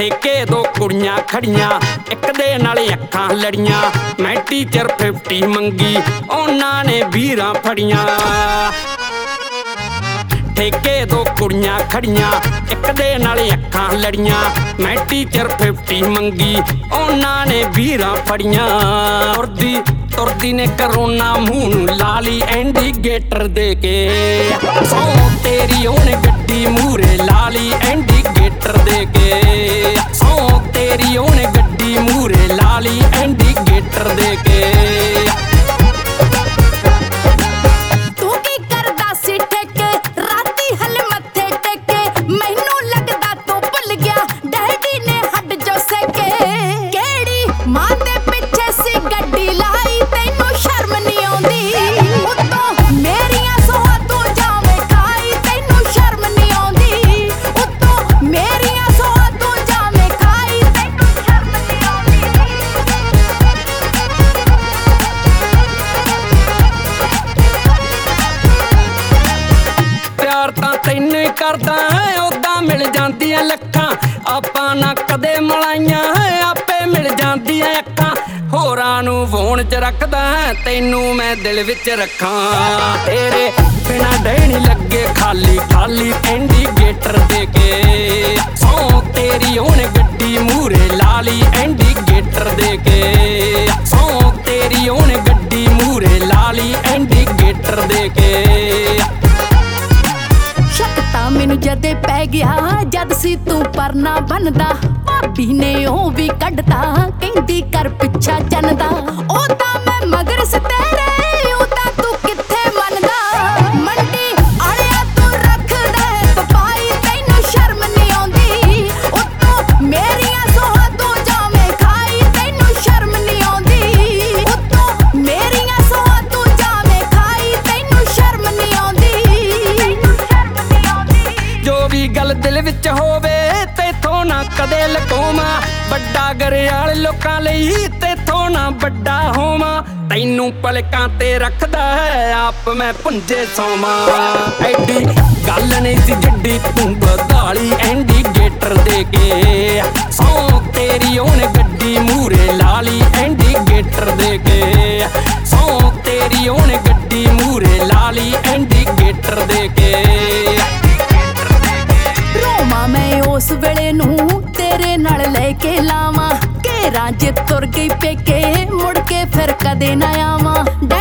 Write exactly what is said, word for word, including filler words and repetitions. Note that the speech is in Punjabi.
ਠੇਕੇ ਦੋ ਕੁੜੀਆਂ ਖੜੀਆਂ ਇੱਕ ਦੇ ਨਾਲ ਅੱਖਾਂ ਲੜੀਆਂ। ਮੈਂ ਟੀਚਰ ਫਿਫਟੀ ਮੰਗੀ ਉਹਨਾਂ ਨੇ ਵੀਰਾਂ ਫੜੀਆਂ। ਠੇਕੇ ਦੋ ਕੁੜੀਆਂ ਖੜੀਆਂ ਇੱਕ ਦੇ ਨਾਲ ਅੱਖਾਂ ਲੜੀਆਂ। ਮੈਂ ਟੀਚਰ ਫਿਫਟੀ ਮੰਗੀ ਉਹਨਾਂ ਨੇ ਵੀਰਾਂ ਫੜੀਆਂ। ਤੁਰਦੀ ਤੁਰਦੀ ਨੇ ਕਰੋਨਾ ਮੂੰਹ ਨੂੰ ਲਾਲੀ ਇੰਡੀਕੇਟਰ ਦੇ ਕੇ। ਸੌ ਤੇਰੀ ਉਹਨੇ ਗੱਡੀ ਮੂਹਰੇ ਲਾਲੀ ਇੰਡੀਕੇਟਰ ਦੇ ਕੇ। ਸੌ ਤੇਰੀ ਉਹਨੇ ਗੱਡੀ ਮੂਹਰੇ ਲਾਲੀ ਇੰਡੀਕੇਟਰ ਦੇ ਕੇ। ਤੈਨੂੰ ਕਰਦਾ ਉਦਾਂ ਮਿਲ ਜਾਂਦੀਆਂ ਲੱਖਾਂ। ਆਪਾਂ ਨਾ ਕਦੇ ਮਲਾਈਆਂ ਆਪੇ ਮਿਲ ਜਾਂਦੀਆਂ ਅੱਖਾਂ। ਹੋਰਾਂ ਨੂੰ ਫੋਨ 'ਚ ਰੱਖਦਾ ਤੈਨੂੰ ਮੈਂ ਦਿਲ ਵਿੱਚ ਰੱਖਾਂ। ਤੇਰੇ ਬਿਨਾਂ ਡੈਣੀ ਲੱਗੇ ਖਾਲੀ ਖਾਲੀ ਇੰਡੀਕੇਟਰ ਦੇ ਕੇ। ਸੌ ਤੇਰੀ ਉਹਨੇ ਗੱਡੀ ਮੂਹਰੇ ਲਾਲੀ ਇੰਡੀਕੇਟਰ ਦੇ ਕੇ। ਸੌ ਤੇਰੀ ਉਹਨੇ ਗੱਡੀ ਮੂਹਰੇ ਲਾਲੀ ਇੰਡੀਕੇਟਰ ਦੇ ਕੇ। ਮੈਨੂੰ ਜਦੇ ਪੈ ਗਿਆ ਜਦ ਸੀ ਤੂੰ ਪਰਨਾ ਬੰਨਦਾ। ਭਾਬੀ ਨੇ ਉਹ ਵੀ ਕੱਢਤਾ ਕਹਿੰਦੀ ਕਰ ਪਿੱਛਾ ਚੰਨਦਾ। ਉਹ ਤਾਂ ਮੈਂ ਮਗਰ ਸ ਤੇਰੇ ਉਹ ਤਾਂ ਤੂੰ ਕਿੱਥੇ ਮੰਨਦਾ। ਮੰਡੀ ਆਲਿਆ ਤੂੰ ਰੱਖਦਾ ਪਪਾਈ ਤੈਨੂੰ ਸ਼ਰਮ ਨਹੀਂ ਆਉਂਦੀ। ਉੱਤੋਂ ਮੇਰੀਆਂ ਸੋਹਾਂ ਤੂੰ ਜਾਵੇਂ ਖਾਈ ਤੈਨੂੰ ਸ਼ਰਮ ਨਹੀਂ ਆਉਂਦੀ। ਉੱਤੋਂ ਮੇਰੀਆਂ ਸੋਹਾਂ ਤੂੰ ਜਾਵੇਂ ਖਾਈ ਤੈਨੂੰ ਸ਼ਰਮ ਨਹੀਂ ਆਉਂਦੀ। ਜੋ ਵੀ ਗੱਲ ਦਿਲ ਵਿੱਚ ਹੋਵੇ ਤੇਥੋਂ ਨਾ ਕਦੇ ਲਕੋਵਾਂ। ਵੱਡਾ ਗਰਿਆਲ ਲੋਕਾਂ ਲਈ ਤੇਥੋਂ ਨਾ ਵੱਡਾ ਹੋਵਾਂ। ਤੈਨੂੰ ਪਲਕਾਂ ਤੇ ਰੱਖਦਾ ਹੈ ਆਪ ਮੈਂ ਪੁੰਜੇ ਸੋਵਾਂ। ਐਡੀ ਗੱਲ ਨਹੀਂ ਸੀ ਜੱਡੀ ਤੂੰ ਬਦਾਲੀ ਇੰਡੀਕੇਟਰ ਦੇ ਕੇ। ਸੌ ਤੇਰੀ ਉਹਨੇ ਗੱਡੀ ਮੂਹਰੇ ਲਾਲੀ ਇੰਡੀਕੇਟਰ ਦੇ ਕੇ। ਸੌ ਤੇਰੀ ਉਹਨੇ ਗੱਡੀ ਮੂਹਰੇ ਲਾਲੀ ਇੰਡੀਕੇਟਰ ਦੇ ਕੇ। ਮੈਂ ਉਸ ਵੇਲੇ ਨੂੰ ਤੇਰੇ ਨਾਲ ਲੈ ਕੇ ਲਾਵਾਂ। ਘੇਰਾਂ 'ਚ ਤੁਰ ਗਈ ਪੇਕੇ ਮੁੜ ਕੇ ਫਿਰ ਕਦੇ ਨਾ ਆਵਾਂ।